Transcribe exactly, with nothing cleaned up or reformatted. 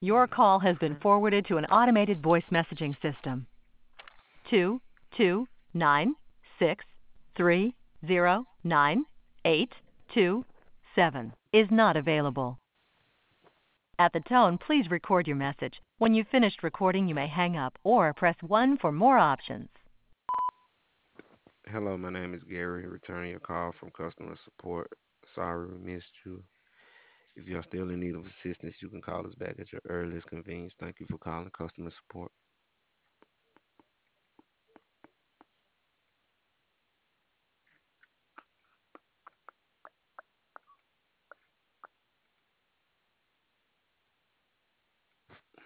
Your call has been forwarded to an automated voice messaging system. Two two nine six three zero nine eight two seven is not available. At the tone, please record your message. When you've finished recording, you may hang up or press one for more options. Hello, my name is Gary, returning your call from customer support. Sorry we missed you. If you're still in need of assistance, you can call us back at your earliest convenience. Thank you for calling customer support.